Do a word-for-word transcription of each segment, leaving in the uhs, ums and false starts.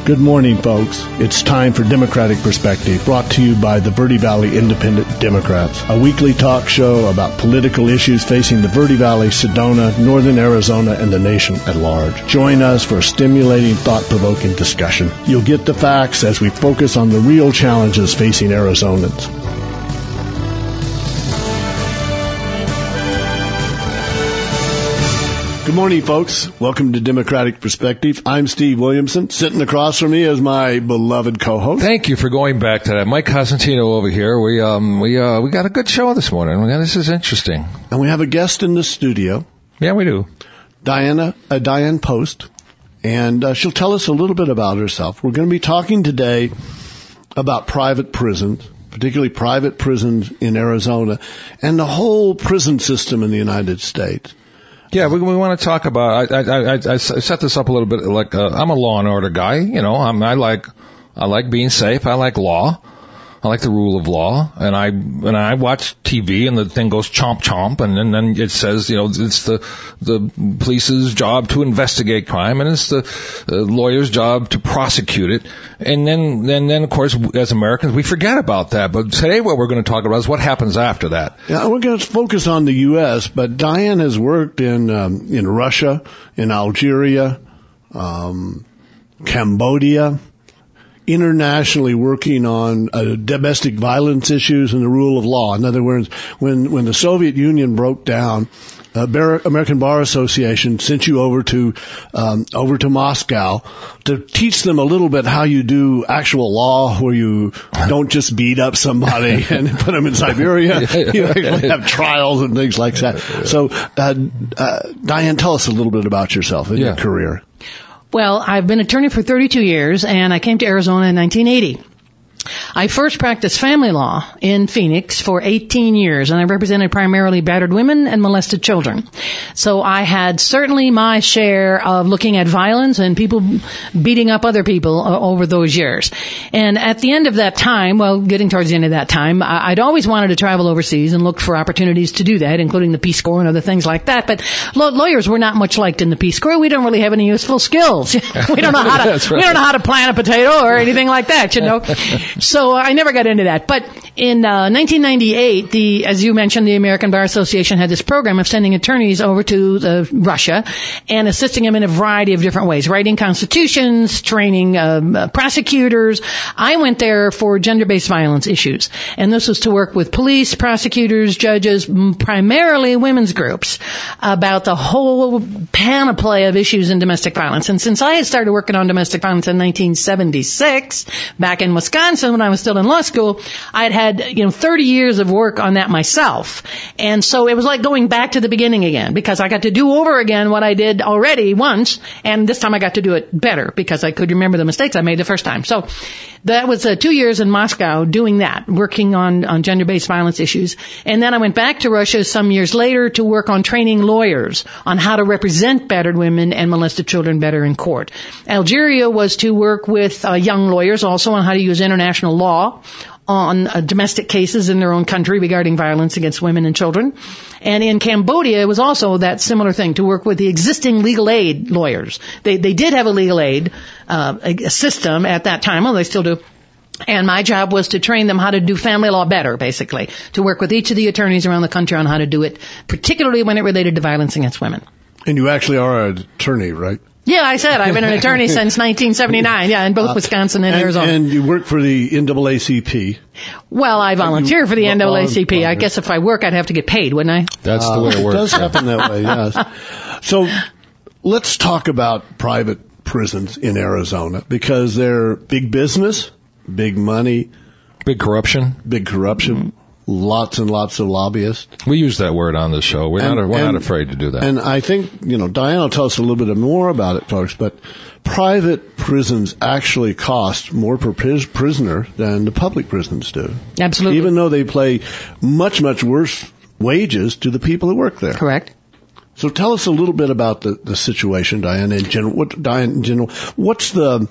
Good morning, folks. It's time for Democratic Perspective, brought to you by the Verde Valley Independent Democrats, a weekly talk show about political issues facing the Verde Valley, Sedona, northern Arizona, and the nation at large. Join us for a stimulating, thought-provoking discussion. You'll get the facts as we focus on the real challenges facing Arizonans. Good morning, folks. Welcome to Democratic Perspective. I'm Steve Williamson. Sitting across from me is my beloved co-host. Thank you for going back to that. Mike Cosentino over here. We um we uh we got a good show this morning. This is interesting. And we have a guest in the studio. Yeah, we do. Diana, uh, Diane Post. And uh, she'll tell us a little bit about herself. We're going to be talking today about private prisons, particularly private prisons in Arizona, and the whole prison system in the United States. Yeah, we, we want to talk about. I, I, I, I set this up a little bit like uh, I'm a law and order guy. You know, I'm, I like I like being safe. I like law. I like the rule of law. And I and I watch T V and the thing goes chomp chomp, and then, then it says, you know, it's the the police's job to investigate crime, and it's the uh, lawyer's job to prosecute it. And then then then of course, as Americans, we forget about that. But today, what we're going to talk about is what happens after that. Yeah, we're going to focus on the U S, but Diane has worked in um, in Russia, in Algeria, um, Cambodia, internationally working on uh, domestic violence issues and the rule of law. In other words, when when the Soviet Union broke down, uh, Bar- American Bar Association sent you over to um, over to Moscow to teach them a little bit how you do actual law, where you don't just beat up somebody and put them in Siberia. You actually have trials and things like that. So, uh, uh, Diane, tell us a little bit about yourself and yeah. your career. Well, I've been attorney for thirty-two years, and I came to Arizona in nineteen eighty. I first practiced family law in Phoenix for eighteen years, and I represented primarily battered women and molested children. So I had certainly my share of looking at violence and people beating up other people uh, over those years. And at the end of that time, well, getting towards the end of that time, I'd always wanted to travel overseas and looked for opportunities to do that, including the Peace Corps and other things like that. But lawyers were not much liked in the Peace Corps. We don't really have any useful skills. we don't know how to That's right. we don't know how to plant a potato or anything like that, you know. So I never got into that. But in uh, nineteen ninety-eight, the, as you mentioned, the American Bar Association had this program of sending attorneys over to uh, Russia and assisting them in a variety of different ways, writing constitutions, training um, uh, prosecutors. I went there for gender-based violence issues, and this was to work with police, prosecutors, judges, primarily women's groups, about the whole panoply of issues in domestic violence. And since I had started working on domestic violence in nineteen seventy-six, back in Wisconsin when I was still in law school, I had had, you know, thirty years of work on that myself. And so it was like going back to the beginning again, because I got to do over again what I did already once, and this time I got to do it better because I could remember the mistakes I made the first time. So that was uh, two years in Moscow doing that, working on, on gender-based violence issues. And then I went back to Russia some years later to work on training lawyers on how to represent battered women and molested children better in court. Algeria was to work with uh, young lawyers also on how to use international law on uh, domestic cases in their own country regarding violence against women and children. And in Cambodia, it was also that similar thing, to work with the existing legal aid lawyers. They they did have a legal aid uh, a system at that time, well, they still do. And my job was to train them how to do family law better, basically, to work with each of the attorneys around the country on how to do it, particularly when it related to violence against women. And you actually are an attorney, right? Yeah, I said I've been an attorney since nineteen seventy-nine, yeah, in both uh, Wisconsin and, and Arizona. And you work for the N double A C P. Well, I volunteer you, for the N double A C P. Well, I guess if I work, I'd have to get paid, wouldn't I? That's uh, the way it works. It does happen that way, yes. So let's talk about private prisons in Arizona, because they're big business, big money. Big corruption. Big corruption. Mm-hmm. Lots and lots of lobbyists. We use that word on the show. We're and, not we're and, not afraid to do that. And I think, you know, Diane will tell us a little bit more about it, folks, but private prisons actually cost more per prisoner than the public prisons do. Absolutely. Even though they pay much, much worse wages to the people who work there. Correct. So tell us a little bit about the, the situation, Diane, in general. What, Diane, in general, what's the...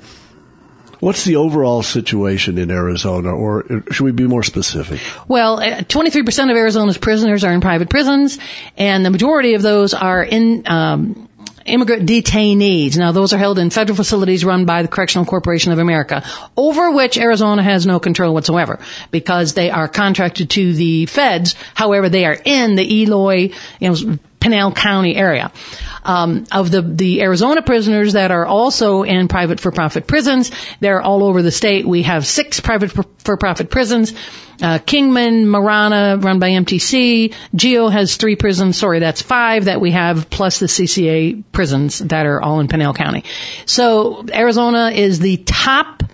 What's the overall situation in Arizona, or should we be more specific? Well, twenty-three percent of Arizona's prisoners are in private prisons, and the majority of those are in um, immigrant detainees. Now, those are held in federal facilities run by the Correctional Corporation of America, over which Arizona has no control whatsoever because they are contracted to the feds. However, they are in the Eloy, you know, Pinal County area. Um, of the, the Arizona prisoners that are also in private for-profit prisons, they're all over the state. We have six private for-profit prisons. Uh, Kingman, Marana, run by M T C. Geo has three prisons. Sorry, that's five that we have, plus the C C A prisons that are all in Pinal County. So Arizona is the top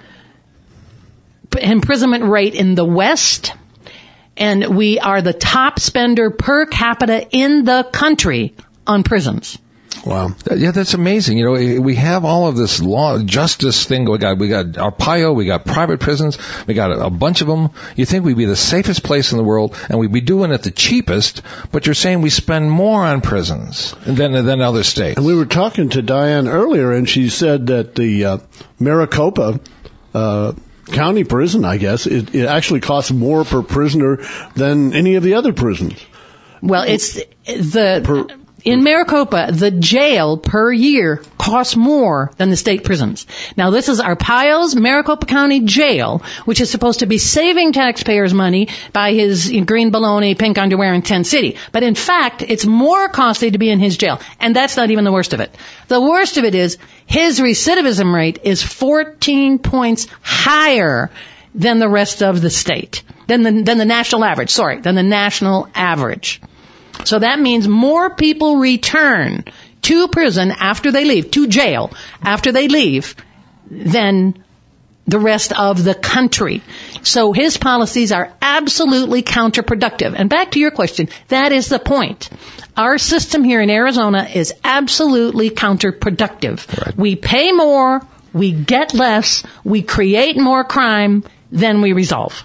imprisonment rate in the West, and we are the top spender per capita in the country on prisons. Wow. Yeah, that's amazing. You know, we have all of this law, justice thing. We got, we got Arpaio, we got private prisons, we got a, a bunch of them. You think we'd be the safest place in the world, and we'd be doing it the cheapest, but you're saying we spend more on prisons than, than other states. And we were talking to Diane earlier, and she said that the, uh, Maricopa, uh, county prison, I guess, it, it actually costs more per prisoner than any of the other prisons. Well, it's the... Per, In Maricopa, the jail per year costs more than the state prisons. Now, this is Arpaio's Maricopa County Jail, which is supposed to be saving taxpayers money by his green baloney, pink underwear, and tent city. But in fact, it's more costly to be in his jail. And that's not even the worst of it. The worst of it is his recidivism rate is fourteen points higher than the rest of the state, than the, than the national average, sorry, than the national average. So that means more people return to prison after they leave, to jail after they leave, than the rest of the country. So his policies are absolutely counterproductive. And back to your question, that is the point. Our system here in Arizona is absolutely counterproductive. Right. We pay more, we get less, we create more crime than we resolve.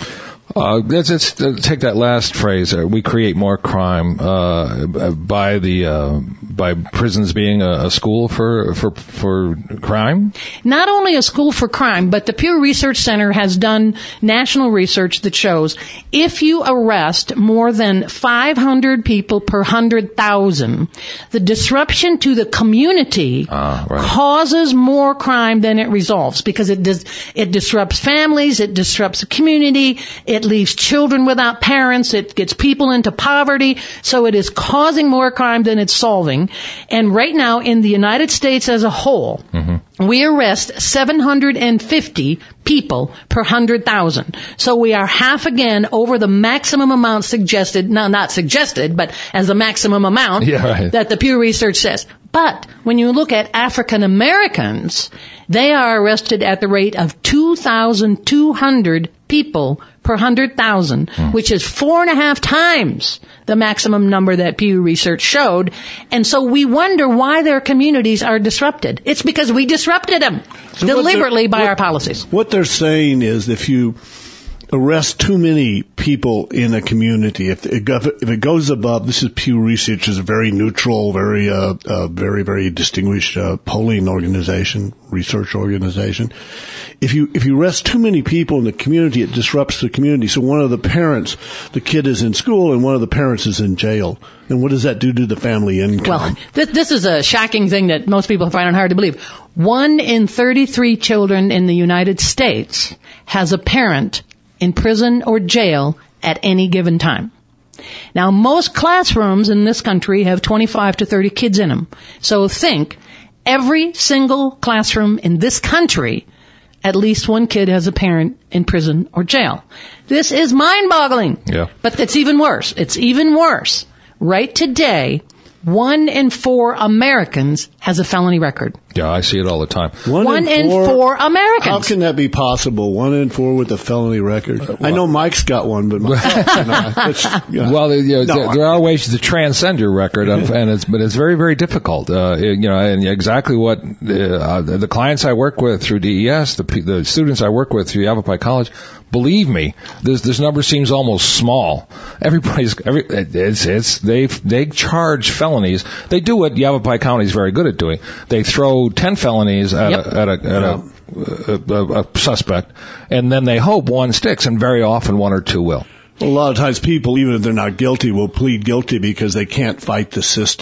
Uh, let's, let's uh, take that last phrase. Uh, we create more crime uh, by the uh, by prisons being a, a school for for for crime. Not only a school for crime, but the Pew Research Center has done national research that shows if you arrest more than five hundred people per one hundred thousand, the disruption to the community ah, right. causes more crime than it resolves because it dis- it disrupts families, it disrupts the community, it It leaves children without parents. It gets people into poverty. So it is causing more crime than it's solving. And right now, in the United States as a whole, mm-hmm. we arrest seven hundred fifty people per one hundred thousand. So we are half again over the maximum amount suggested, no, not suggested, but as the maximum amount yeah, right. that the Pew Research says. But when you look at African Americans, they are arrested at the rate of two thousand two hundred people per one hundred thousand, mm. which is four and a half times the maximum number that Pew Research showed. And so we wonder why their communities are disrupted. It's because we disrupted them so deliberately by what, our policies. What they're saying is if you arrest too many people in a community, if it, if it goes above, this is Pew Research, is a very neutral, very, uh, uh, very, very distinguished, uh, polling organization, research organization. If you, if you arrest too many people in the community, it disrupts the community. So one of the parents, the kid is in school and one of the parents is in jail. And what does that do to the family income? Well, th- this is a shocking thing that most people find it hard to believe. One in thirty-three children in the United States has a parent in prison or jail at any given time. Now, most classrooms in this country have twenty-five to thirty kids in them. So think, every single classroom in this country, at least one kid has a parent in prison or jail. This is mind-boggling. Yeah. But it's even worse. It's even worse. Right today, one in four Americans has a felony record. Yeah, I see it all the time. One, One in, in four, four Americans. How can that be possible? One in four with a felony record. Uh, well, I know Mike's got one, but my, you know, it's, you know, well, you know, no, there, there are ways to transcend your record, and it's but it's very, very difficult. Uh, you know, and exactly what uh, the clients I work with through D E S, the the students I work with through Yavapai College. Believe me, this this number seems almost small. Everybody's every it's it's they they charge felonies. They do what Yavapai County is very good at doing. They throw ten felonies at yep. a, at a, at yeah. a, a, a suspect, and then they hope one sticks, and very often one or two will. A lot of times people, even if they're not guilty, will plead guilty because they can't fight the system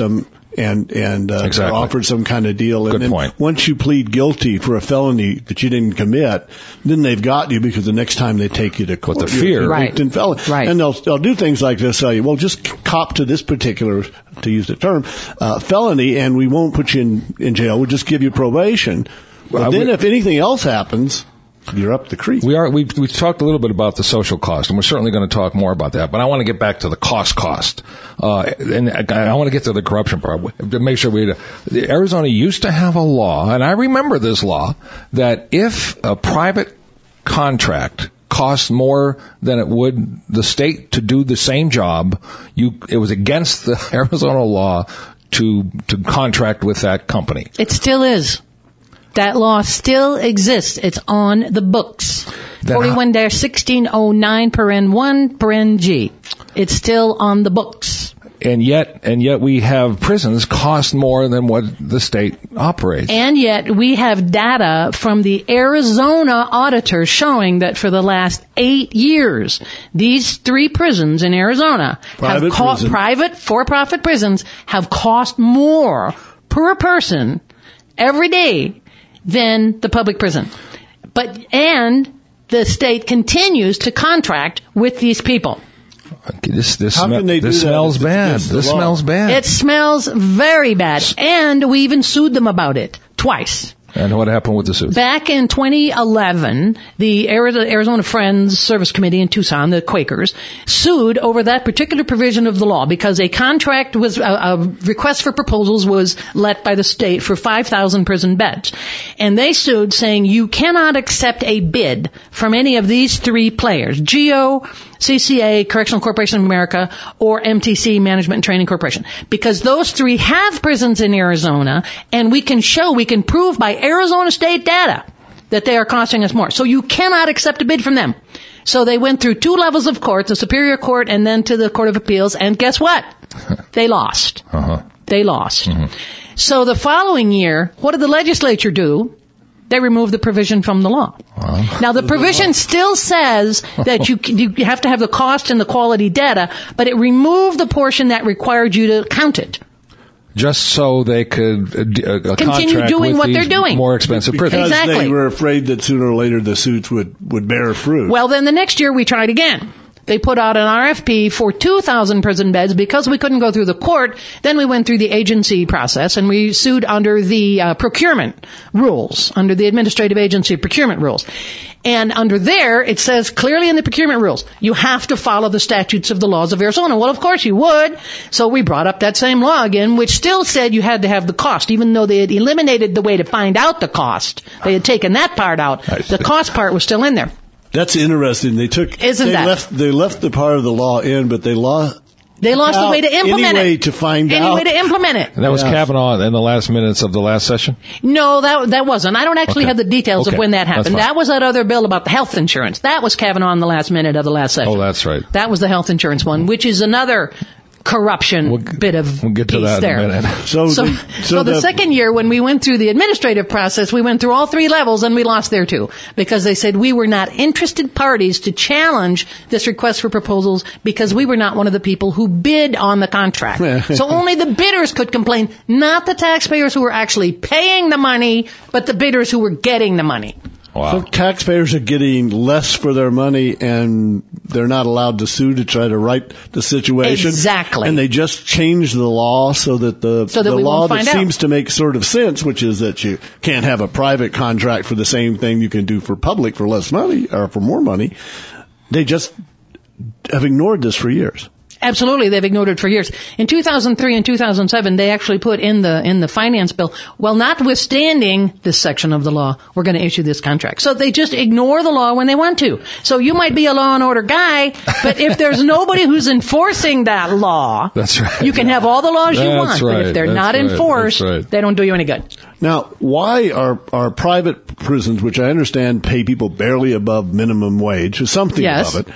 and and uh, exactly. offered some kind of deal. And Good then point. once you plead guilty for a felony that you didn't commit, then they've got you because the next time they take you to court, But the fear, you're a Right. convicted felon. Right. And they'll they'll do things like this. Tell you, well, just cop to this particular, to use the term, uh, felony, and we won't put you in in jail. We'll just give you probation. But Well, then, we- if anything else happens, you're up the creek. We are. We've, we've talked a little bit about the social cost, and we're certainly going to talk more about that. But I want to get back to the cost cost, uh, and I, I want to get to the corruption part to make sure we. The Arizona used to have a law, and I remember this law, that if a private contract cost more than it would the state to do the same job, you it was against the Arizona law to to contract with that company. It still is. That law still exists. It's on the books. Then forty-one dash sixteen oh nine, paren one, paren G. It's still on the books. And yet, and yet we have prisons cost more than what the state operates. And yet we have data from the Arizona auditor showing that for the last eight years, these three prisons in Arizona Private have cost, prison. private for-profit prisons have cost more per person every day than the public prison. But, and the state continues to contract with these people. Okay, this this, How sm- can they do this that smells if it's bad. against the This law? smells bad. It smells very bad. And we even sued them about it twice. And what happened with the suit? Back in twenty eleven, the Arizona Friends Service Committee in Tucson, the Quakers, sued over that particular provision of the law because a contract was, a, a request for proposals was let by the state for five thousand prison beds. And they sued saying you cannot accept a bid from any of these three players, GEO, C C A, Correctional Corporation of America, or M T C, Management and Training Corporation. Because those three have prisons in Arizona, and we can show, we can prove by Arizona state data that they are costing us more. So you cannot accept a bid from them. So they went through two levels of court, the Superior Court and then to the Court of Appeals, and guess what? They lost. Uh-huh. They lost. Mm-hmm. So the following year, what did the legislature do? They removed the provision from the law. Wow. Now, the provision still says that you you have to have the cost and the quality data, but it removed the portion that required you to count it. Just so they could uh, d- uh, Continue contract doing with what these they're doing. more expensive prisons. Because Exactly. they were afraid that sooner or later the suits would, would bear fruit. Well, then the next year we tried again. They put out an R F P for two thousand prison beds because we couldn't go through the court. Then we went through the agency process and we sued under the uh, procurement rules, under the administrative agency procurement rules. And under there, it says clearly in the procurement rules, you have to follow the statutes of the laws of Arizona. Well, of course you would. So we brought up that same law again, which still said you had to have the cost, even though they had eliminated the way to find out the cost. They had taken that part out. The cost part was still in there. That's interesting. They took, Isn't they that? left, they left the part of the law in, but they lost, They lost the way to implement any way it. to find Any out. way to implement it. And that was Yeah. Kavanaugh in the last minutes of the last session? No, that that wasn't. I don't actually Okay. have the details Okay. of when that That's happened. fine. That was that other bill about the health insurance. That was Kavanaugh in the last minute of the last session. Oh, that's right. That was the health insurance one, which is another corruption We'll- bit of We'll get to piece that there. in a minute. So, So, the, so the, the second year when we went through the administrative process, we went through all three levels and we lost there too. Because they said we were not interested parties to challenge this request for proposals because we were not one of the people who bid on the contract. So only the bidders could complain, not the taxpayers who were actually paying the money, but the bidders who were getting the money. So Wow. taxpayers are getting less for their money, and they're not allowed to sue to try to right the situation. Exactly. And they just changed the law so that the, So that the we law won't that find out. seems to make sort of sense, which is that you can't have a private contract for the same thing you can do for public for less money or for more money. They just have ignored this for years. Absolutely, they've ignored it for years. In two thousand three and two thousand seven, they actually put in the in the finance bill, well, notwithstanding this section of the law, we're going to issue this contract. So they just ignore the law when they want to. So you might be a law and order guy, but if there's nobody who's enforcing that law, That's right. you can have all the laws you That's want, but right. if they're That's not right. enforced, That's right. they don't do you any good. Now, why are are private prisons, which I understand pay people barely above minimum wage, or something Yes. above it,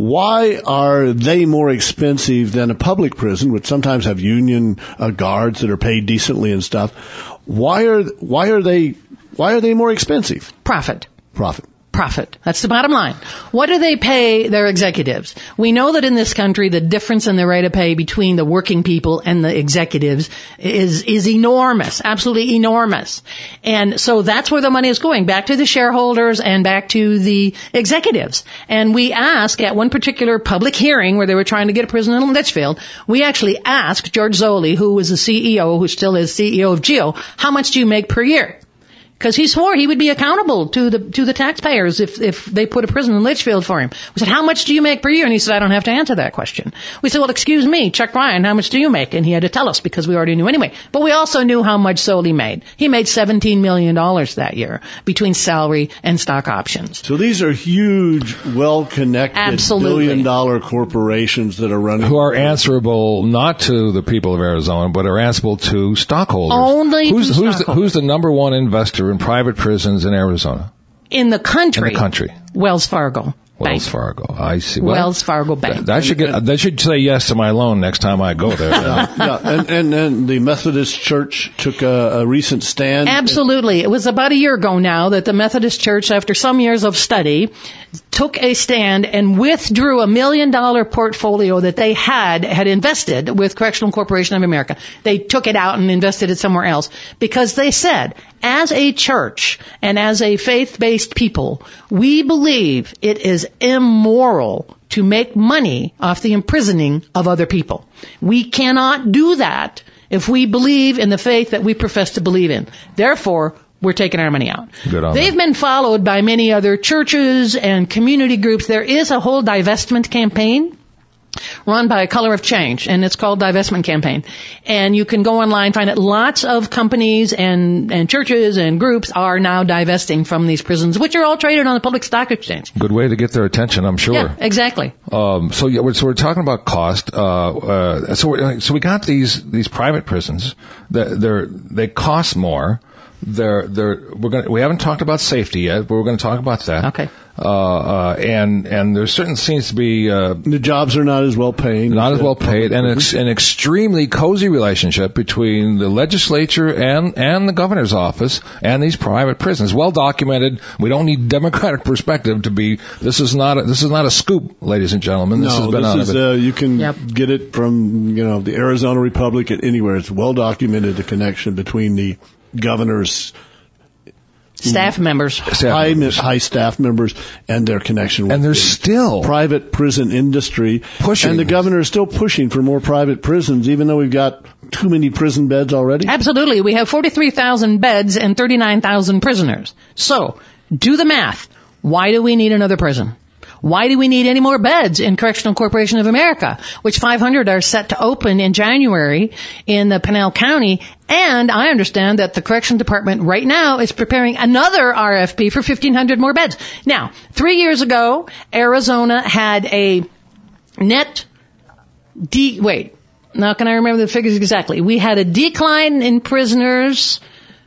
why are they more expensive than a public prison, which sometimes have union uh, guards that are paid decently and stuff? Why are why are they why are they more expensive? Profit. Profit. profit. That's the bottom line. What do they pay their executives? We know that in this country, the difference in the rate of pay between the working people and the executives is, is enormous, absolutely enormous. And so that's where the money is going, back to the shareholders and back to the executives. And we ask at one particular public hearing where they were trying to get a prison in Litchfield, we actually asked George Zoley, who was the C E O, who still is C E O of GEO, how much do you make per year? Because he swore he would be accountable to the to the taxpayers if if they put a prison in Litchfield for him. We said, how much do you make per year? And he said, I don't have to answer that question. We said, well, excuse me, Chuck Ryan, how much do you make? And he had to tell us because we already knew anyway. But we also knew how much Zoley made. He made seventeen million dollars that year between salary and stock options. So these are huge, well-connected, billion-dollar corporations that are running. Who are answerable not to the people of Arizona, but are answerable to stockholders. Only who's, to who's stockholders. The, who's the number one investor in private prisons in Arizona? In the country. In the country. Wells Fargo. Wells Bank. Fargo. I see. Well, Wells Fargo Bank. That, that should get. They should say yes to my loan next time I go there. yeah, yeah. And, and and the Methodist Church took a, a recent stand. Absolutely. It was about a year ago now that the Methodist Church, after some years of study, took a stand and withdrew a million dollar portfolio that they had had invested with Correctional Corporation of America. They took it out and invested it somewhere else because they said, as a church and as a faith-based people, we believe it is immoral to make money off the imprisoning of other people. We cannot do that if we believe in the faith that we profess to believe in. Therefore, we're taking our money out. Good on They've them. been followed by many other churches and community groups. There is a whole divestment campaign run by Color of Change, and it's called Divestment Campaign. And you can go online, find it. Lots of companies and, and churches and groups are now divesting from these prisons, which are all traded on the public stock exchange. Good way to get their attention, I'm sure. Yeah, exactly. Um, so, yeah, we're, so we're talking about cost. Uh, uh, so, we're, so we got these these private prisons. That they're they cost more. They're they're we're going we haven't talked about safety yet, but we're going to talk about that. Okay. Uh, uh, and and there certain seems to be uh, the jobs are not as well paid. not as well paid, and ex- an extremely cozy relationship between the legislature and and the governor's office and these private prisons. Well documented. We don't need Democratic perspective to be. This is not a, this is not a scoop, ladies and gentlemen. This no, has been this on is it. uh, you can Yep. get it from you know the Arizona Republic at anywhere. It's well documented the connection between the governor's Staff members. Staff high members. high staff members and their connection with And there's the still private prison industry pushing. And the governor is still pushing for more private prisons, even though we've got too many prison beds already. Absolutely. We have forty-three thousand beds and thirty-nine thousand prisoners. So, do the math. Why do we need another prison? Why do we need any more beds in Correctional Corporation of America, which five hundred are set to open in January in the Pinal County? And I understand that the Correction Department right now is preparing another R F P for fifteen hundred more beds. Now, three years ago, Arizona had a net de- wait, now can I remember the figures exactly? We had a decline in prisoners.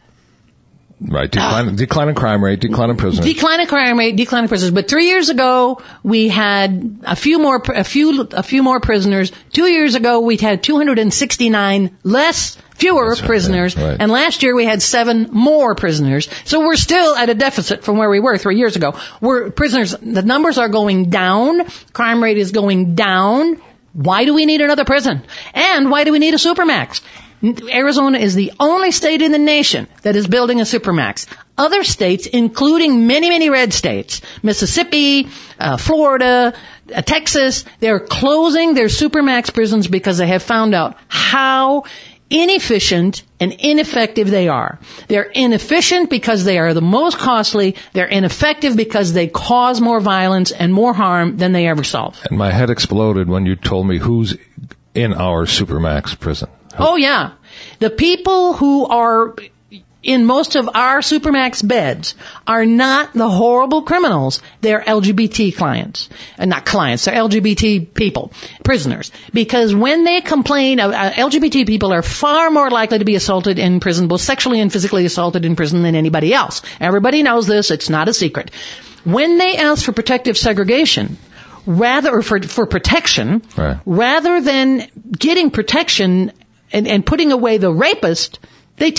Right, decline, uh, decline in crime rate, decline in prisoners. Decline in crime rate, decline in prisoners. But three years ago, we had a few more, a few, a few more prisoners. Two years ago, we had two hundred sixty-nine less, fewer That's right, prisoners. right. And last year we had seven more prisoners. So we're still at a deficit from where we were three years ago. We're prisoners, the numbers are going down. Crime rate is going down. Why do we need another prison? And why do we need a supermax? Arizona is the only state in the nation that is building a supermax. Other states, including many, many red states, Mississippi, uh, Florida, uh, Texas, they're closing their supermax prisons because they have found out how inefficient and ineffective they are. They're inefficient because they are the most costly. They're ineffective because they cause more violence and more harm than they ever solve. And my head exploded when you told me who's in our supermax prison. Oh, yeah. The people who are in most of our supermax beds are not the horrible criminals. They're L G B T clients. Uh, not clients, they're L G B T people, prisoners. Because when they complain, uh, uh, L G B T people are far more likely to be assaulted in prison, both sexually and physically assaulted in prison than anybody else. Everybody knows this. It's not a secret. When they ask for protective segregation, rather, or for, for protection, right. rather than getting protection and, and putting away the rapist, they take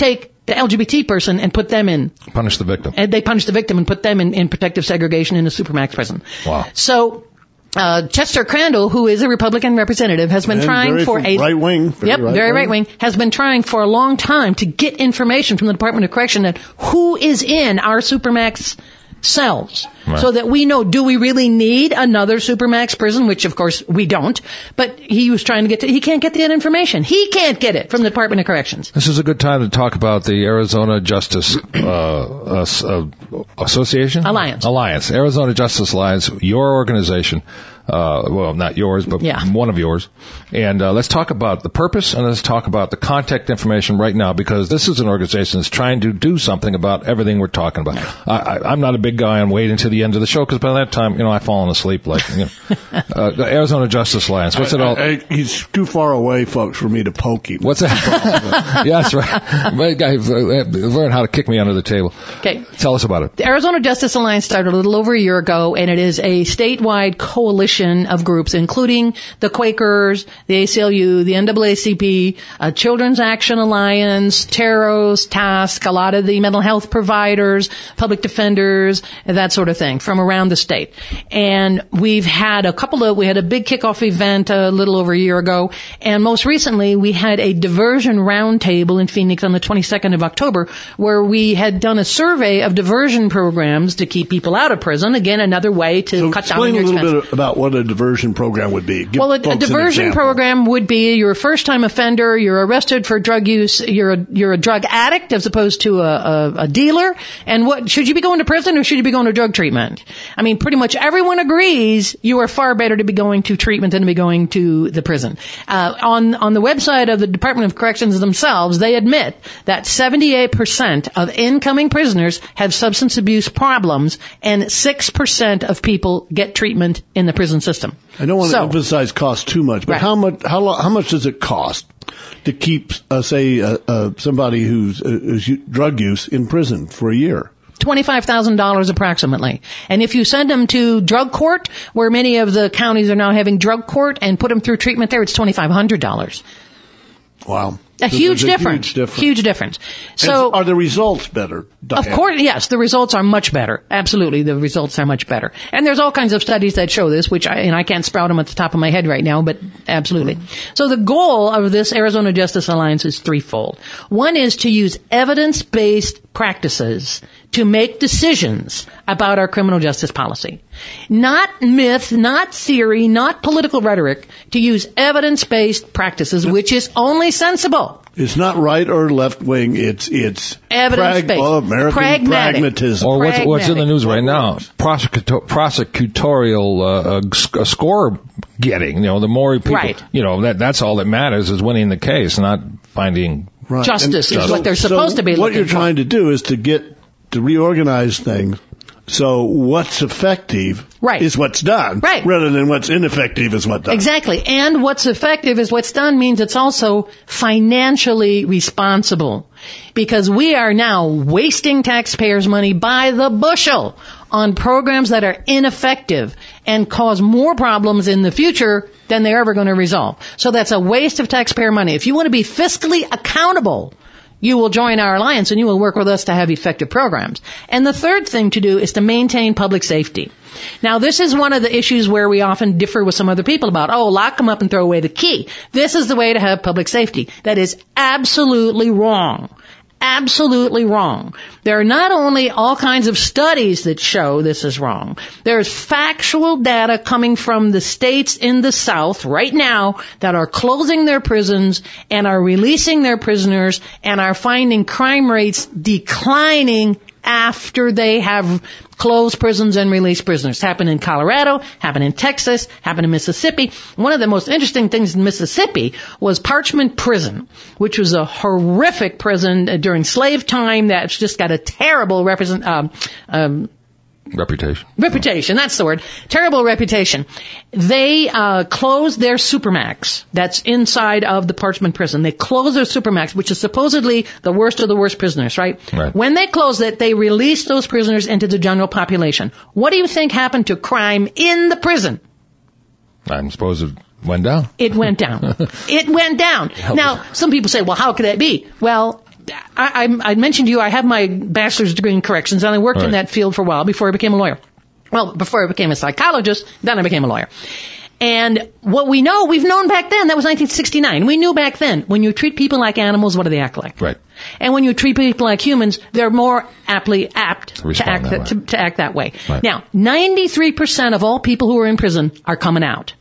the L G B T person and put them in. Punish the victim. And they punish the victim and put them in, in protective segregation in a supermax prison. Wow. So, uh, Chester Crandall, who is a Republican representative, has been and trying very for a... right wing. Yep, right very wing. right wing, has been trying for a long time to get information from the Department of Correction that who is in our supermax cells, right. so that we know, do we really need another supermax prison, which of course we don't, but he was trying to get to, he can't get that information. He can't get it from the Department of Corrections. This is a good time to talk about the Arizona Justice uh, uh, uh, Association? Alliance. Alliance. Arizona Justice Alliance, your organization. Uh, well, not yours, but yeah. one of yours. And uh, let's talk about the purpose, and let's talk about the contact information right now, because this is an organization that's trying to do something about everything we're talking about. I, I, I'm not a big guy on waiting to the end of the show, because by that time, you know, I've fallen asleep. Like, you know, uh, the Arizona Justice Alliance. What's I, it all? I, I, he's too far away, folks, for me to poke him. What's that? Yeah, that's right. But guys, learn how to kick me under the table. Okay. Tell us about it. The Arizona Justice Alliance started a little over a year ago, and it is a statewide coalition of groups, including the Quakers, the A C L U, the N double A C P, uh, Children's Action Alliance, Teros, TASC, a lot of the mental health providers, public defenders, that sort of thing from around the state. And we've had a couple of, we had a big kickoff event a little over a year ago, and most recently we had a diversion roundtable in Phoenix on the twenty-second of October, where we had done a survey of diversion programs to keep people out of prison. Again, another way to so cut down on your explain a little expenses. bit about what a diversion program would be. Give Well, a, a folks an diversion example. program would be you're a first-time offender, you're arrested for drug use, you're a, you're a drug addict as opposed to a, a, a dealer, and what should you be going to prison or should you be going to drug treatment? I mean, pretty much everyone agrees you are far better to be going to treatment than to be going to the prison. Uh, on on the website of the Department of Corrections themselves, they admit that seventy-eight percent of incoming prisoners have substance abuse problems, and six percent of people get treatment in the prison system. I don't want so, to emphasize cost too much, but right. how much how lo- how much does it cost to keep, uh, say, uh, uh, somebody who's, uh, who's drug use in prison for a year? twenty-five thousand dollars approximately. And if you send them to drug court, where many of the counties are now having drug court, and put them through treatment there, it's twenty-five hundred dollars. Wow. A So huge there's a difference. Huge difference. Huge difference. So, and are the results better? Diane? of course, yes, the results are much better. Absolutely, the results are much better. And there's all kinds of studies that show this, which I, and I can't sprout them at the top of my head right now, but absolutely. Mm-hmm. So the goal of this Arizona Justice Alliance is threefold. One is to use evidence-based practices to make decisions about our criminal justice policy. Not myth, not theory, not political rhetoric, to use evidence-based practices, which is only sensible. It's not right or left wing. It's it's Evidence-based. prag- oh, American Pragmatic. pragmatism. Or what's, what's in the Pragmatic. news right now? Prosecutor, prosecutorial uh, uh, sc- uh, score getting. You know, the more people, Right. you know, that that's all that matters is winning the case, not finding. Right. Justice And is so- what they're supposed so to be What looking you're for. trying to do is to get to reorganize things. So what's effective Right. is what's done, Right. rather than what's ineffective is what's done. Exactly. And what's effective is what's done means it's also financially responsible. Because we are now wasting taxpayers' money by the bushel on programs that are ineffective and cause more problems in the future than they're ever going to resolve. So that's a waste of taxpayer money. If you want to be fiscally accountable, you will join our alliance and you will work with us to have effective programs. And the third thing to do is to maintain public safety. Now, this is one of the issues where we often differ with some other people about, oh, lock them up and throw away the key. This is the way to have public safety. That is absolutely wrong. Absolutely wrong. There are not only all kinds of studies that show this is wrong, there's factual data coming from the states in the South right now that are closing their prisons and are releasing their prisoners and are finding crime rates declining after they have closed prisons and released prisoners. Happened in Colorado, happened in Texas, happened in Mississippi. One of the most interesting things in Mississippi was Parchment Prison, which was a horrific prison during slave time that's just got a terrible represent, um, um, Reputation. Reputation, that's the word. Terrible reputation. They uh closed their Supermax that's inside of the Parchment Prison. They closed their Supermax, which is supposedly the worst of the worst prisoners, right? Right. When they closed it, they released those prisoners into the general population. What do you think happened to crime in the prison? I'm supposed it went down. It went down. It went down. Now, some people say, well, how could that be? Well, I, I, I mentioned to you I have my bachelor's degree in corrections, and I worked Right. in that field for a while before I became a lawyer. Well, before I became a psychologist, then I became a lawyer. And what we know, we've known back then, that was nineteen sixty-nine. We knew back then, when you treat people like animals, what do they act like? Right. And when you treat people like humans, they're more aptly apt To to, respond act that that, way. to, to act that way. Right. Now, ninety-three percent of all people who are in prison are coming out.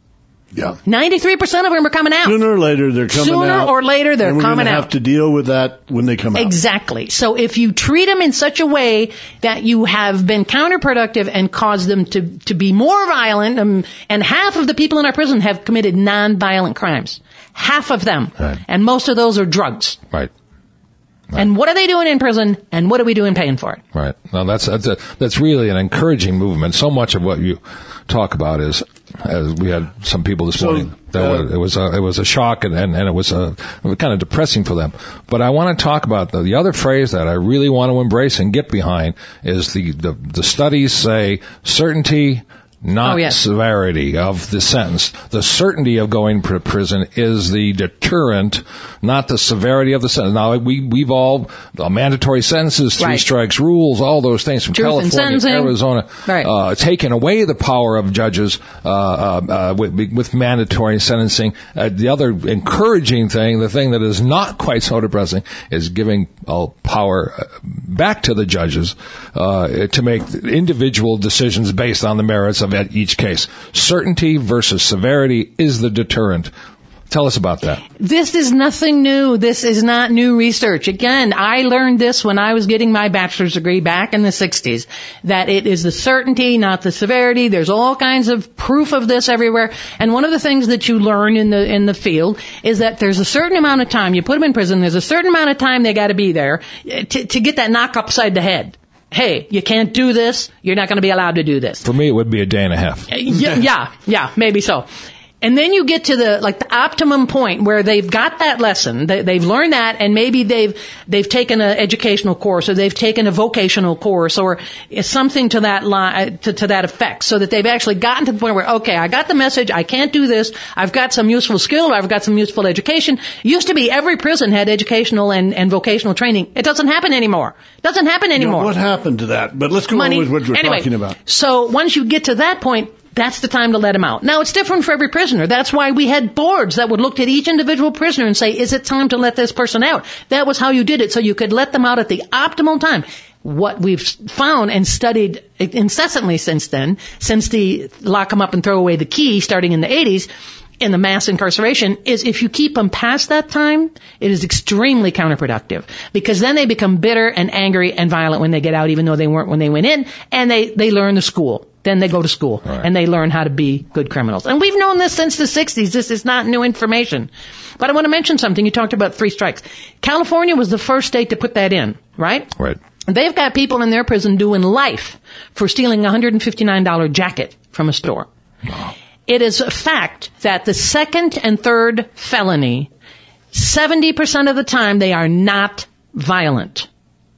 Yeah. ninety-three percent of them are coming out. Sooner or later, they're coming Sooner out. or later, they're and we're coming gonna out. have to deal with that when they come out. Exactly. So if you treat them in such a way that you have been counterproductive and caused them to, to be more violent, um, and half of the people in our prison have committed non-violent crimes. Half of them. Right. And most of those are drugs. Right. Right. And what are they doing in prison, and what are we doing paying for it? Right. Now that's that's a, that's really an encouraging movement. So much of what you talk about is, as we had some people this So, morning, that uh, was, it was a it was a shock and and, and it was a it was kind of depressing for them. But I want to talk about the, the other phrase that I really want to embrace and get behind is the the, the studies say certainty, not Oh, yes. severity of the sentence. The certainty of going to prison is the deterrent, not the severity of the sentence. Now, we, we've all, uh, mandatory sentences, three Right. strikes rules, all those things from Truth in California, sentencing. Arizona, Right. uh, taken away the power of judges, uh, uh, uh with, with mandatory sentencing. Uh, the other encouraging thing, the thing that is not quite so depressing, is giving uh, power uh, back to the judges, uh, to make individual decisions based on the merits of each case. Certainty versus severity is the deterrent. Tell us about that. This is nothing new. This is not new research. Again, I learned this when I was getting my bachelor's degree back in the sixties, that it is the certainty, not the severity. There's all kinds of proof of this everywhere. And one of the things that you learn in the in the field is that there's a certain amount of time, you put them in prison, there's a certain amount of time they got to be there to, to get that knock upside the head. Hey, you can't do this. You're not going to be allowed to do this. For me, it would be a day and a half. Yeah, yeah, yeah, maybe so. And then you get to the, like, the optimum point where they've got that lesson, they, they've learned that, and maybe they've, they've taken an educational course, or they've taken a vocational course, or something to that line, to, to that effect, so that they've actually gotten to the point where, okay, I got the message, I can't do this, I've got some useful skill, I've got some useful education. Used to be every prison had educational and, and vocational training. It doesn't happen anymore. It doesn't happen You know, anymore. what happened to that? But let's go Money. on with what we're anyway, talking about. So once you get to that point, that's the time to let them out. Now, it's different for every prisoner. That's why we had boards that would look at each individual prisoner and say, is it time to let this person out? That was how you did it, so you could let them out at the optimal time. What we've found and studied incessantly since then, since the lock them up and throw away the key starting in the eighties, in the mass incarceration, is if you keep them past that time, it is extremely counterproductive, because then they become bitter and angry and violent when they get out, even though they weren't when they went in, and they, they learn the school. Then they go to school, right. and they learn how to be good criminals. And we've known this since the sixties. This is not new information. But I want to mention something. You talked about three strikes. California was the first state to put that in, right? Right. They've got people in their prison doing life for stealing a one hundred fifty-nine dollars jacket from a store. Wow. It is a fact that the second and third felony, seventy percent of the time they are not violent.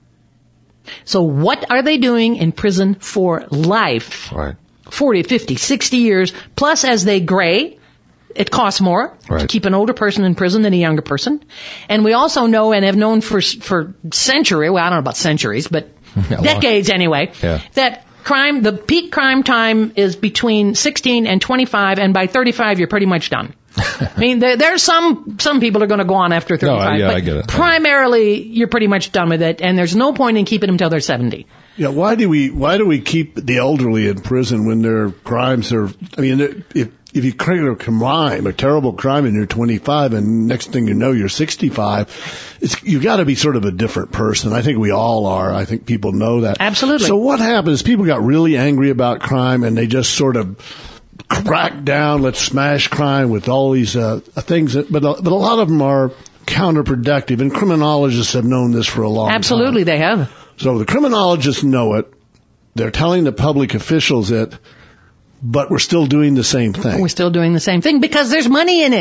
So what are they doing in prison for life? Right. forty, fifty, sixty years, plus as they gray, it costs more Right. to keep an older person in prison than a younger person. And we also know and have known for for centuries, well, I don't know about centuries, but Yeah, decades anyway, Yeah. that crime, the peak crime time is between sixteen and twenty-five, and by thirty-five you're pretty much done. I mean, there, there's some some people are going to go on after thirty-five, yeah, but I get it. primarily you're pretty much done with it, and there's no point in keeping them until they're seventy. Yeah, why do we why do we keep the elderly in prison when their crimes are? I mean, if if you create a crime, a terrible crime, and you're twenty-five, and next thing you know you're sixty-five, it's you've got to be sort of a different person. I think we all are. I think people know that. Absolutely. So what happens? People got really angry about crime, and they just sort of crack down. Let's smash crime with all these uh, things. That, but but a lot of them are counterproductive, and criminologists have known this for a long time. Absolutely, they have. So the criminologists know it. They're telling the public officials it, but we're still doing the same thing. We're still doing the same thing because there's money in it.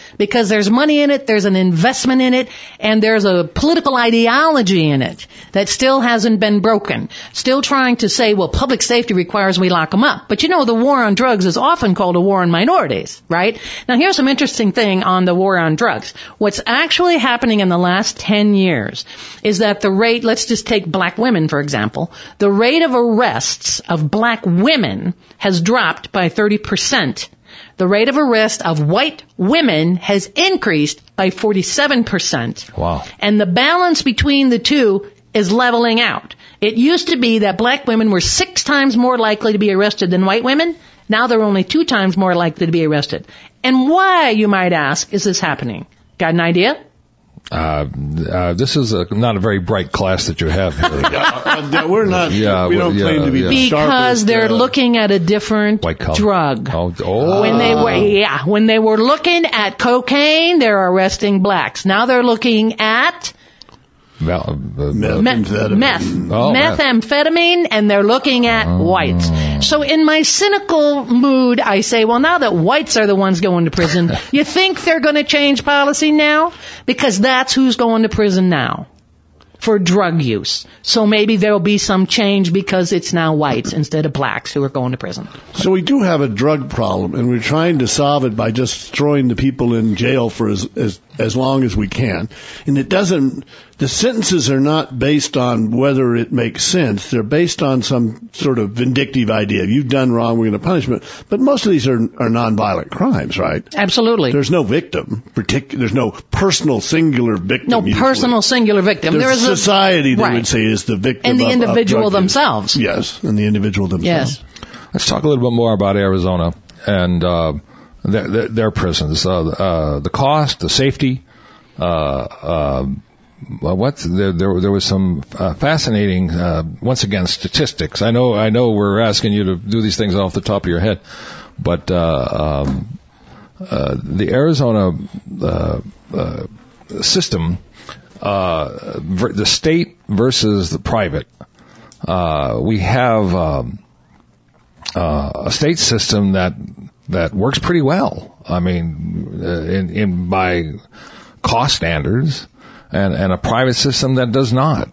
because there's money in it, there's an investment in it, and there's a political ideology in it that still hasn't been broken. Still trying to say, well, public safety requires we lock them up. But you know, the war on drugs is often called a war on minorities, right? Now here's some interesting thing on the war on drugs. What's actually happening in the last ten years is that the rate, let's just take black women, for example, the rate of arrests of black women has dropped by thirty percent. The rate of arrest of white women has increased by forty-seven percent. Wow. And the balance between the two is leveling out. It used to be that black women were six times more likely to be arrested than white women. Now they're only two times more likely to be arrested. And why, you might ask, is this happening? Got an idea? Uh, uh, this is a, not a very bright class that you have here. uh, we're not, yeah, we don't yeah, claim to be yeah. the Because sharpest, they're uh, looking at a different White collar. drug. Oh, oh. When they were, yeah, when they were looking at cocaine, they're arresting blacks. Now they're looking at Val- uh, Meth. meth, Methamphetamine. meth, Oh, methamphetamine, and they're looking at Oh. whites. So in my cynical mood, I say, well, now that whites are the ones going to prison, you think they're going to change policy now? Because that's who's going to prison now for drug use. So maybe there will be some change because it's now whites instead of blacks who are going to prison. So we do have a drug problem, and we're trying to solve it by just throwing the people in jail for as as, as long as we can. And it doesn't, the sentences are not based on whether it makes sense. They're based on some sort of vindictive idea. You've done wrong, we're going to punish you. But most of these are, are nonviolent crimes, right? Absolutely. There's no victim. Partic- there's no personal singular victim. No usually. personal singular victim. There's There is a society, they right. would say, is the victim. And the of- of individual drug use. themselves. Yes, and the individual themselves. Yes. Let's talk a little bit more about Arizona and uh, their, their, their prisons. Uh, uh, the cost, the safety. Uh, uh, what there, there there was some uh, fascinating uh, once again statistics. I know I know we're asking you to do these things off the top of your head, but uh, um, uh, the Arizona uh, uh, system, uh, ver- the state versus the private. Uh, we have um, uh, a state system that that works pretty well. I mean, uh, in in by cost standards, and and a private system that does not.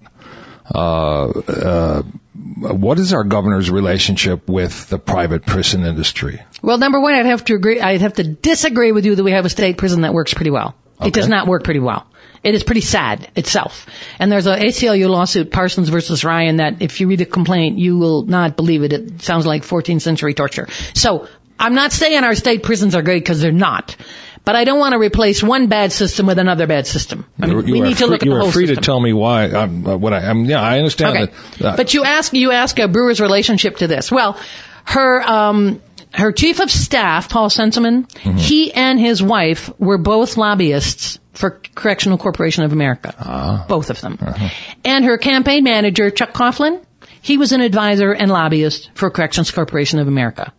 Uh, uh, what is our governor's relationship with the private prison industry? Well, number one, I'd have to agree. I'd have to disagree with you that we have a state prison that works pretty well. Okay. It does not work pretty well. It is pretty sad itself. And there's a A C L U lawsuit, Parsons versus Ryan, that if you read the complaint, you will not believe it. It sounds like fourteenth century torture. So I'm not saying our state prisons are great, because they're not. But I don't want to replace one bad system with another bad system. I mean, You we are need to free, look at you the are whole free system. to tell me why. Um, uh, what I, I'm, yeah, I understand Okay. that. Uh, But you ask, you ask uh, Brewer's relationship to this. Well, her, um, her chief of staff, Paul Senseman, Mm-hmm. he and his wife were both lobbyists for Correctional Corporation of America. Ah. Both of them. Uh-huh. And her campaign manager, Chuck Coughlin, he was an advisor and lobbyist for Corrections Corporation of America.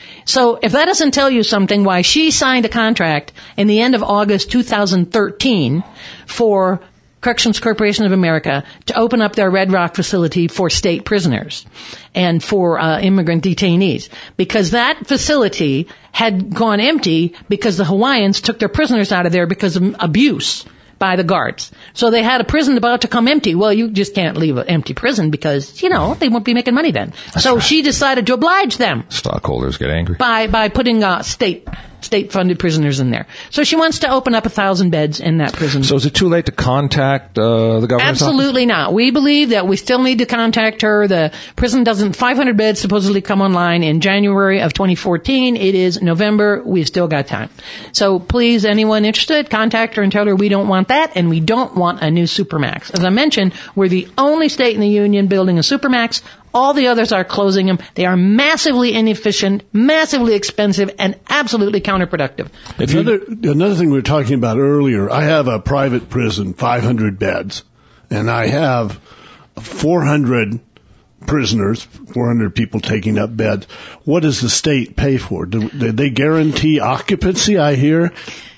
So if that doesn't tell you something, why she signed a contract in the end of August two thousand thirteen for Corrections Corporation of America to open up their Red Rock facility for state prisoners and for uh, immigrant detainees, because that facility had gone empty because the Hawaiians took their prisoners out of there because of abuse by the guards. So they had a prison about to come empty. Well, you just can't leave an empty prison because, you know, they won't be making money then. So she decided to oblige them stockholders get angry. by by putting uh, state state funded prisoners in there. So she wants to open up a thousand beds in that prison. So is it too late to contact uh, the governor's Absolutely not. We believe that we still need to contact her. The prison doesn't, five hundred beds supposedly come online in January of twenty fourteen. It is November. We've still got time. So please, anyone interested, contact her and tell her we don't want that and we don't want a new Supermax. As I mentioned, we're the only state in the union building a Supermax. All the others are closing them. They are massively inefficient, massively expensive, and absolutely counterproductive. If you, Another, another thing we were talking about earlier, I have a private prison, five hundred beds, and I have four hundred prisoners, four hundred people taking up beds. What does the state pay for? Do, do they guarantee occupancy, I hear?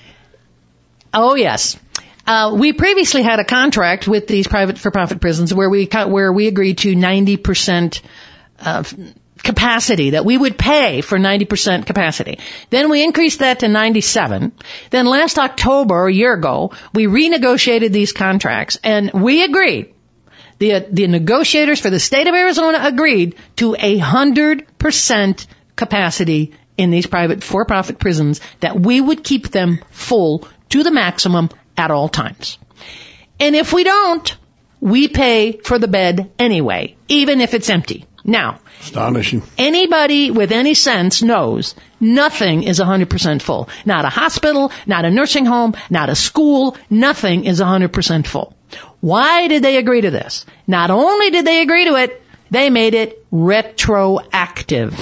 Oh, yes. Uh, we previously had a contract with these private for-profit prisons where we where we agreed to ninety percent uh, capacity, that we would pay for ninety percent capacity. Then we increased that to ninety-seven. Then last October, a year ago, we renegotiated these contracts, and we agreed. The, the negotiators for the state of Arizona agreed to a hundred percent capacity in these private for-profit prisons, that we would keep them full to the maximum at all times. And if we don't, we pay for the bed anyway, even if it's empty. Now, astonishing. Anybody with any sense knows nothing is one hundred percent full. Not a hospital, not a nursing home, not a school, nothing is one hundred percent full. Why did they agree to this? Not only did they agree to it, they made it retroactive.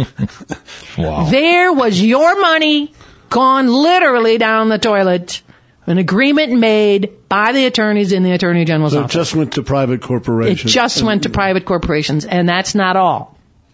Wow. There was your money gone literally down the toilet. An agreement made by the attorneys in the Attorney General's so office. It just went to private corporations. It just went to private corporations, and that's not all.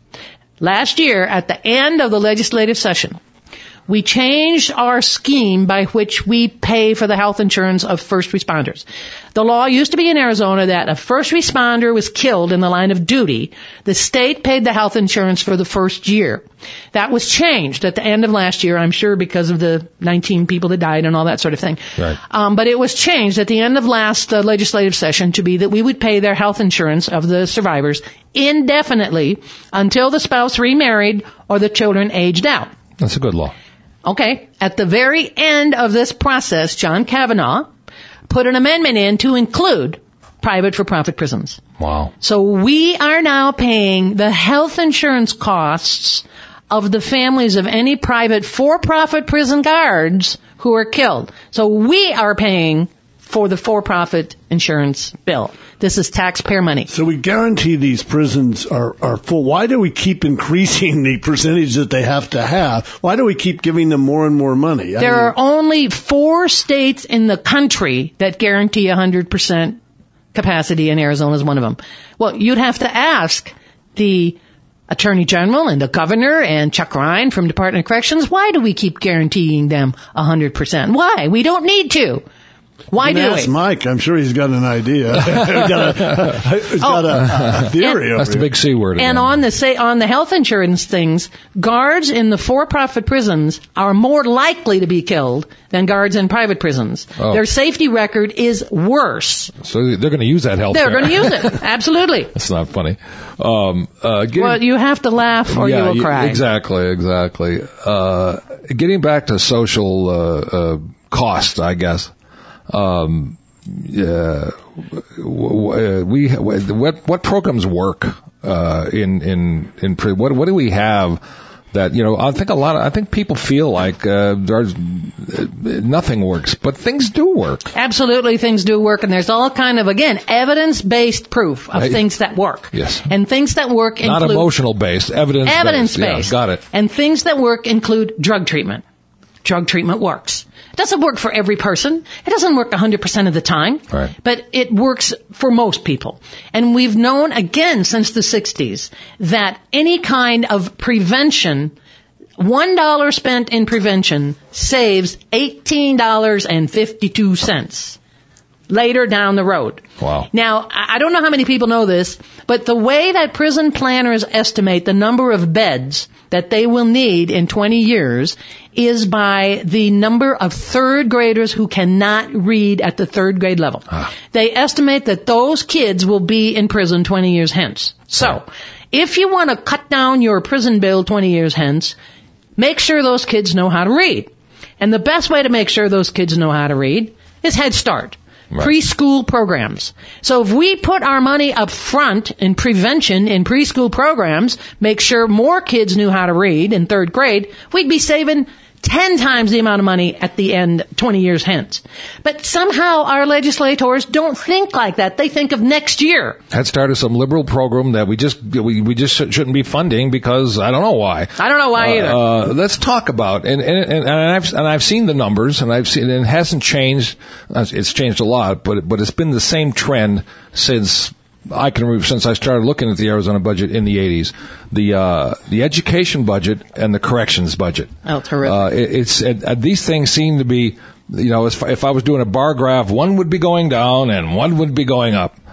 Last year, at the end of the legislative session, we changed our scheme by which we pay for the health insurance of first responders. The law used to be in Arizona that a first responder was killed in the line of duty. The state paid the health insurance for the first year. That was changed at the end of last year, I'm sure, because of the nineteen people that died and all that sort of thing. Right. Um, but it was changed at the end of last uh, legislative session to be that we would pay their health insurance of the survivors indefinitely until the spouse remarried or the children aged out. That's a good law. Okay, at the very end of this process, John Kavanaugh put an amendment in to include private for-profit prisons. Wow. So we are now paying the health insurance costs of the families of any private for-profit prison guards who are killed. So we are paying for the for-profit insurance bill. This is taxpayer money. So we guarantee these prisons are, are full. Why do we keep increasing the percentage that they have to have? Why do we keep giving them more and more money? I There mean, are only four states in the country that guarantee one hundred percent capacity, and Arizona is one of them. Well, you'd have to ask the Attorney General and the Governor and Chuck Ryan from Department of Corrections, why do we keep guaranteeing them one hundred percent? Why? We don't need to. Why do ask we? Mike. I'm sure he's got an idea. he's got a, he's got a, a theory over And- That's the here. big C word. And again. on the say on the health insurance things, guards in the for-profit prisons are more likely to be killed than guards in private prisons. Oh. Their safety record is worse. So they're going to use that health They're care. going to use it. Absolutely. That's not funny. Um, uh, getting, Well, you have to laugh or yeah, you will you- cry. Exactly, exactly. Uh, getting back to social uh, uh, cost, I guess. Um, yeah, w- w- we what what programs work uh, in in in pre- what what do we have that you know I think a lot of I think people feel like uh, there's nothing works, but things do work. Absolutely, things do work, and there's all kind of, again, evidence-based proof of Right. things that work. Yes. And things that work Not include emotional based, evidence based. evidence-based. Yeah, got it. And things that work include drug treatment. Drug treatment works. It doesn't work for every person. It doesn't work one hundred percent of the time. Right. But it works for most people. And we've known, again, since the sixties, that any kind of prevention, one dollar spent in prevention saves eighteen dollars and fifty-two cents later down the road. Wow. Now, I I don't know how many people know this, but the way that prison planners estimate the number of beds that they will need in twenty years is by the number of third graders who cannot read at the third grade level. Ah. They estimate that those kids will be in prison twenty years hence. So, if you want to cut down your prison bill twenty years hence, make sure those kids know how to read. And the best way to make sure those kids know how to read is Head Start. Right. Preschool programs. So if we put our money up front in prevention in preschool programs, make sure more kids knew how to read in third grade, we'd be saving ten times the amount of money at the end, twenty years hence. But somehow our legislators don't think like that. They think of next year. Head Start is some liberal program that we just we, we just shouldn't be funding because I don't know why. I don't know why Uh, either. uh, let's talk about and and, and and I've and I've seen the numbers and I've seen and it hasn't changed. It's changed a lot, but but it's been the same trend since I can remember since I started looking at the Arizona budget in the eighties. The uh, the education budget and the corrections budget. Oh, terrific. Uh, it, it's it, uh, these things seem to be, you know, if, if I was doing a bar graph, one would be going down and one would be going up.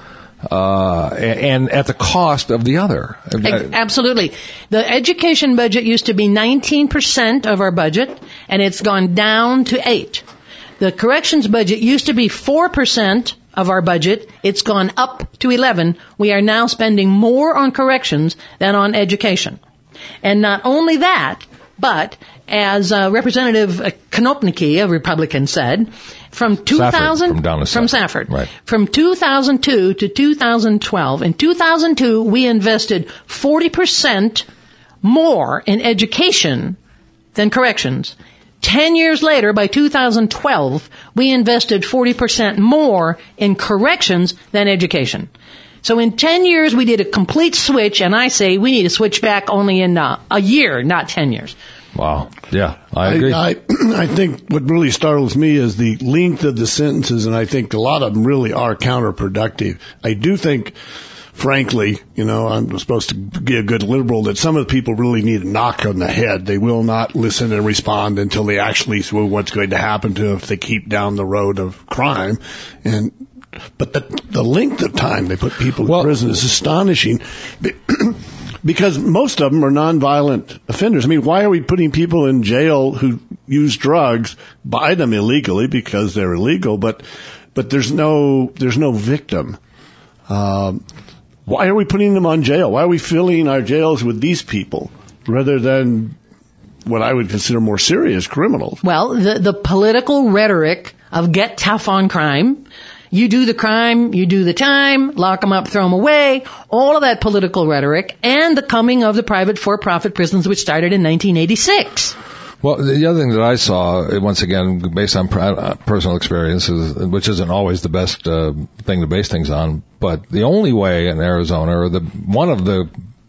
uh, and at the cost of the other. Absolutely. The education budget used to be nineteen percent of our budget, and it's gone down to eight. The corrections budget used to be four percent of our budget. It's gone up to eleven. We are now spending more on corrections than on education. And not only that, but as uh, Representative Konopnicki, a Republican, said, from two thousand Safford, from down to from Safford. Safford, Right. from two thousand two to two thousand twelve. In two thousand two, we invested forty percent more in education than corrections. Ten years later, by two thousand twelve, we invested forty percent more in corrections than education. So in ten years, we did a complete switch, and I say we need to switch back only in uh, a year, not ten years. Wow. Yeah, I agree. I, I, I think what really startles me is the length of the sentences, and I think a lot of them really are counterproductive. I do think, frankly, you know, I'm supposed to be a good liberal, that some of the people really need a knock on the head. They will not listen and respond until they actually see what's going to happen to them if they keep down the road of crime. And but the, the length of time they put people Well, in prison is astonishing. Because most of them are nonviolent offenders. I mean, why are we putting people in jail who use drugs, buy them illegally because they're illegal, but but there's no there's no victim? Um, why are we putting them on jail? Why are we filling our jails with these people rather than what I would consider more serious criminals? Well, the, the political rhetoric of get tough on crime. You do the crime, you do the time, lock them up, throw them away, all of that political rhetoric, and the coming of the private for-profit prisons, which started in nineteen eighty-six. Well, the other thing that I saw, once again, based on personal experiences, which isn't always the best uh, thing to base things on, but the only way in Arizona, or the one of the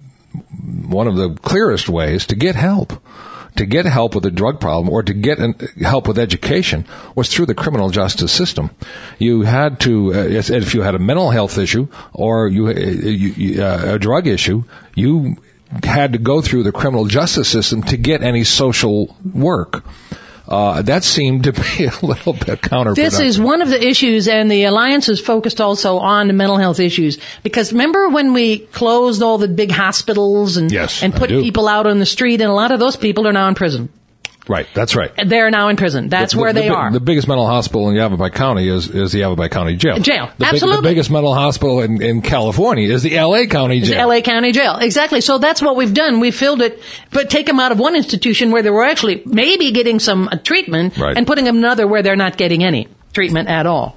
one of the clearest ways to get help, to get help with a drug problem or to get an, help with education was through the criminal justice system. You had to, uh, if you had a mental health issue or you, you uh, a drug issue, you had to go through the criminal justice system to get any social work. Uh, that seemed to be a little bit counterproductive. This is one of the issues, and the Alliance is focused also on mental health issues. Because remember when we closed all the big hospitals and, yes, and put I do. people out on the street, and a lot of those people are now in prison. Right, that's right. They're now in prison. That's the, where the, they the, are. The biggest mental hospital in Yavapai County is, is the Yavapai County Jail. Jail, the absolutely. Big, the biggest mental hospital in, in California is the L A County Jail. The L A County Jail, exactly. So that's what we've done. We filled it, but take them out of one institution where they were actually maybe getting some uh, treatment, right. and putting them in another where they're not getting any treatment at all.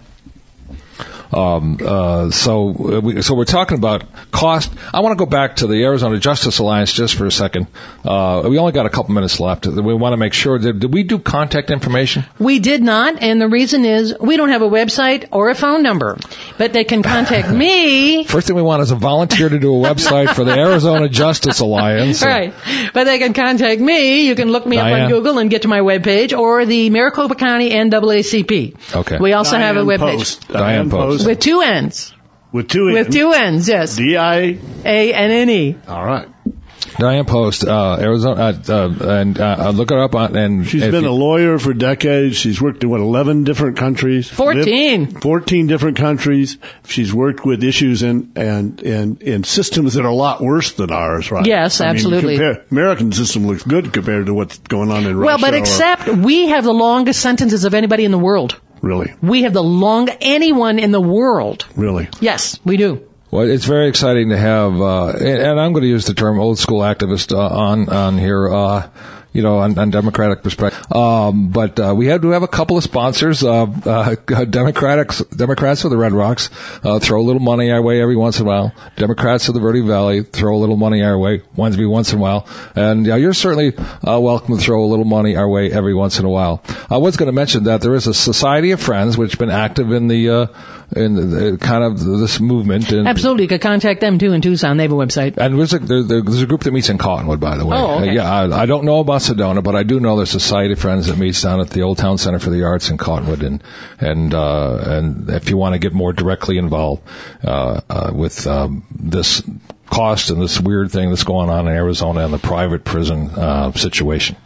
Um, uh, so, uh, we, so we're talking about cost. I want to go back to the Arizona Justice Alliance just for a second. Uh, we only got a couple minutes left. We want to make sure that, did we do contact information? We did not, and the reason is we don't have a website or a phone number, but they can contact me. First thing we want is a volunteer to do a website for the Arizona Justice Alliance. Right. But they can contact me. You can look me Diane. up on Google and get to my webpage, or the Maricopa County N double A C P. Okay. We also Diane have a webpage. Post. Diane Diane Post. Post. With two N's. With two With N's. two N's, yes. D I A N N E. All right. Diane Post, uh, Arizona, uh, uh, and uh, look her up on. And She's if been you, a lawyer for decades. She's worked in, what, eleven different countries? Fourteen. Lived fourteen different countries. She's worked with issues in, and, and, in systems that are a lot worse than ours, right? Yes, I mean, absolutely. compare, American system looks good compared to what's going on in Russia. Well, but or- except we have the longest sentences of anybody in the world. Really? We have the long, anyone in the world. Really? Yes, we do. Well, it's very exciting to have, uh, and, and I'm going to use the term old school activist uh, on on here. Uh, you know, on, on Democratic perspective. Um, but uh, we had to have a couple of sponsors. Uh, uh, Democrats, Democrats of the Red Rocks uh, throw a little money our way every once in a while. Democrats of the Verde Valley throw a little money our way once every once in a while. And uh, you're certainly uh, welcome to throw a little money our way every once in a while. I was going to mention that there is a Society of Friends which has been active in the uh, in the, the, kind of this movement. And, Absolutely, you could contact them too in Tucson. They have a website. And there's a, there, there's a group that meets in Cottonwood, by the way. Oh, okay. Uh, yeah, I, I don't know about Sedona, but I do know there's a Society of Friends that meets down at the Old Town Center for the Arts in Cottonwood, and and uh, and if you want to get more directly involved uh, uh, with um, this cost and this weird thing that's going on in Arizona and the private prison uh, situation.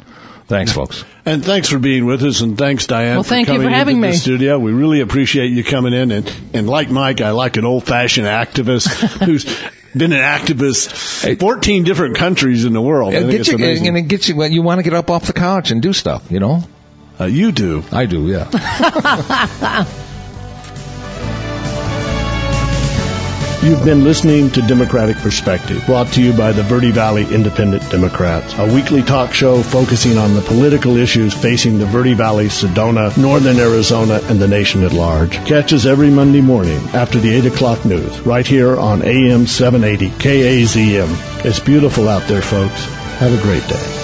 Thanks, folks. And thanks for being with us, and thanks, Diane, well, thank for coming you for having into me. the studio. We really appreciate you coming in. And, and like Mike, I like an old-fashioned activist who's been an activist in fourteen different countries in the world. I think Get it's you, amazing. and it gets you, you want to get up off the couch and do stuff, you know? Uh, you do. I do, yeah. You've been listening to Democratic Perspective, brought to you by the Verde Valley Independent Democrats, a weekly talk show focusing on the political issues facing the Verde Valley, Sedona, northern Arizona, and the nation at large. Catch us every Monday morning after the eight o'clock news, right here on A M seven eighty K A Z M. It's beautiful out there, folks. Have a great day.